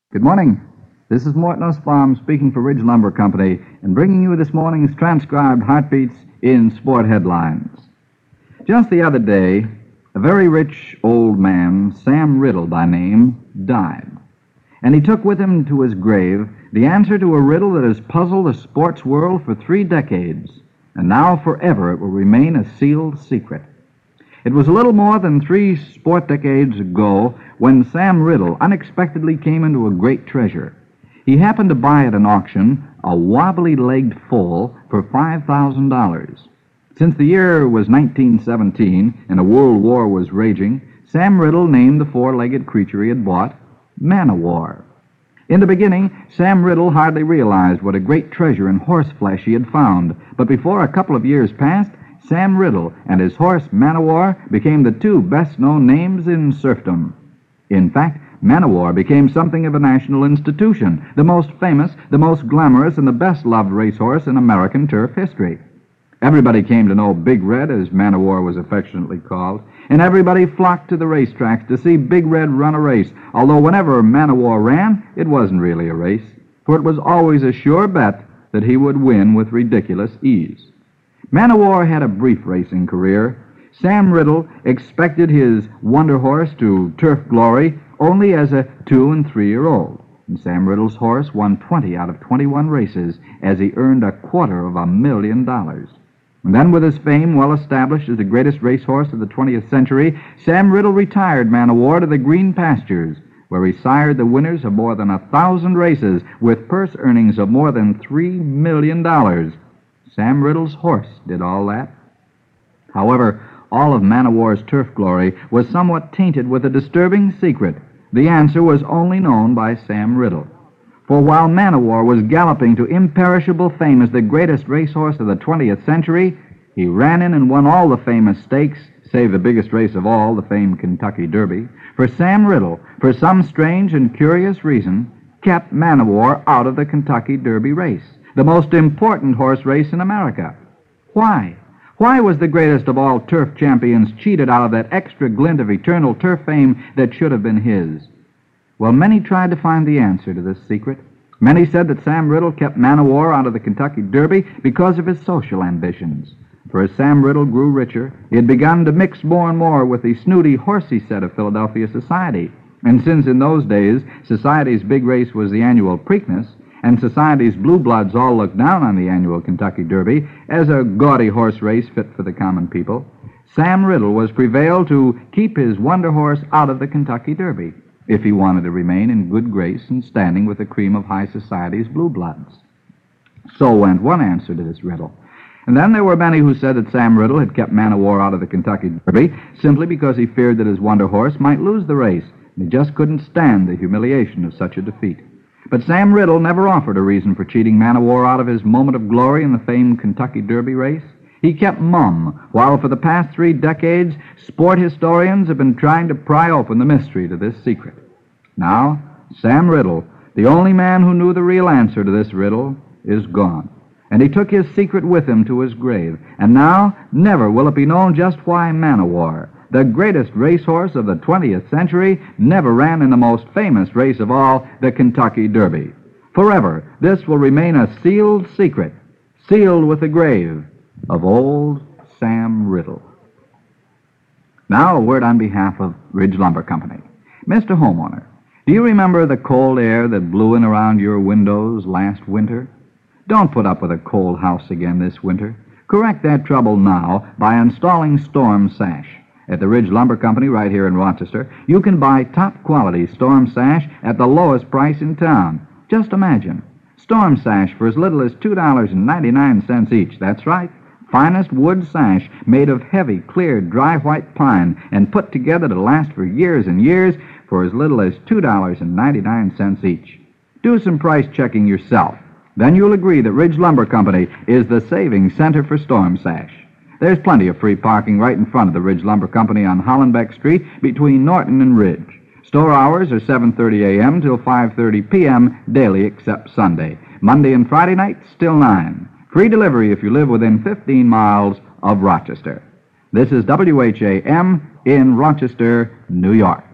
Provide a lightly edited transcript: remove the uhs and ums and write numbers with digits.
Good morning. This is Morton Nussbaum speaking for Ridge Lumber Company and bringing you this morning's transcribed heartbeats in sport headlines. Just the other day, a very rich old man, Sam Riddle by name, died. And he took with him to his grave the answer to a riddle that has puzzled the sports world for 3 decades, and now forever it will remain a sealed secret. It was a little more than 3 sport decades ago when Sam Riddle unexpectedly came into a great treasure. He happened to buy at an auction a wobbly-legged foal for $5,000. Since the year was 1917 and a world war was raging, Sam Riddle named the 4-legged creature he had bought Man-O-War. In the beginning, Sam Riddle hardly realized what a great treasure in horse flesh he had found, but before a couple of years passed, Sam Riddle and his horse Man-O-War became the 2 best-known names in serfdom. In fact, Man-O-War became something of a national institution, the most famous, the most glamorous, and the best-loved racehorse in American turf history. Everybody came to know Big Red, as Man-O-War was affectionately called, and everybody flocked to the racetracks to see Big Red run a race, although whenever Man-O-War ran, it wasn't really a race, for it was always a sure bet that he would win with ridiculous ease. Man-O-War had a brief racing career. Sam Riddle expected his wonder horse to turf glory only as a 2- and 3-year-old. And Sam Riddle's horse won 20 out of 21 races as he earned $250,000. And then, with his fame well established as the greatest racehorse of the 20th century, Sam Riddle retired Man-O-War to the green pastures, where he sired the winners of more than 1,000 races with purse earnings of more than $3 million. Sam Riddle's horse did all that. However, all of Man-O-War's turf glory was somewhat tainted with a disturbing secret. The answer was only known by Sam Riddle. For while Man-O-War was galloping to imperishable fame as the greatest racehorse of the 20th century, he ran in and won all the famous stakes, save the biggest race of all, the famed Kentucky Derby. For Sam Riddle, for some strange and curious reason, kept Man-O-War out of the Kentucky Derby race, the most important horse race in America. Why? Why was the greatest of all turf champions cheated out of that extra glint of eternal turf fame that should have been his? Well, many tried to find the answer to this secret. Many said that Sam Riddle kept Man-O-War out of the Kentucky Derby because of his social ambitions. For as Sam Riddle grew richer, he had begun to mix more and more with the snooty, horsey set of Philadelphia society. And since in those days society's big race was the annual Preakness, and society's blue bloods all looked down on the annual Kentucky Derby as a gaudy horse race fit for the common people, Sam Riddle was prevailed to keep his wonder horse out of the Kentucky Derby if he wanted to remain in good grace and standing with the cream of high society's blue bloods. So went one answer to this riddle. And then there were many who said that Sam Riddle had kept Man-O-War out of the Kentucky Derby simply because he feared that his wonder horse might lose the race, and he just couldn't stand the humiliation of such a defeat. But Sam Riddle never offered a reason for cheating Man-O-War out of his moment of glory in the famed Kentucky Derby race. He kept mum, while for the past 3 decades, sport historians have been trying to pry open the mystery to this secret. Now, Sam Riddle, the only man who knew the real answer to this riddle, is gone. And he took his secret with him to his grave. And now, never will it be known just why Man-O-War, the greatest racehorse of the 20th century, never ran in the most famous race of all, the Kentucky Derby. Forever, this will remain a sealed secret, sealed with the grave of old Sam Riddle. Now, a word on behalf of Ridge Lumber Company. Mr. Homeowner, do you remember the cold air that blew in around your windows last winter? Don't put up with a cold house again this winter. Correct that trouble now by installing Storm Sash. At the Ridge Lumber Company right here in Rochester, you can buy top-quality Storm Sash at the lowest price in town. Just imagine. Storm Sash for as little as $2.99 each. That's right. Finest wood sash made of heavy, clear, dry white pine and put together to last for years and years for as little as $2.99 each. Do some price checking yourself. Then you'll agree that Ridge Lumber Company is the saving center for Storm Sash. There's plenty of free parking right in front of the Ridge Lumber Company on Hollenbeck Street between Norton and Ridge. Store hours are 7:30 a.m. till 5:30 p.m. daily except Sunday. Monday and Friday nights till 9. Free delivery if you live within 15 miles of Rochester. This is WHAM in Rochester, New York.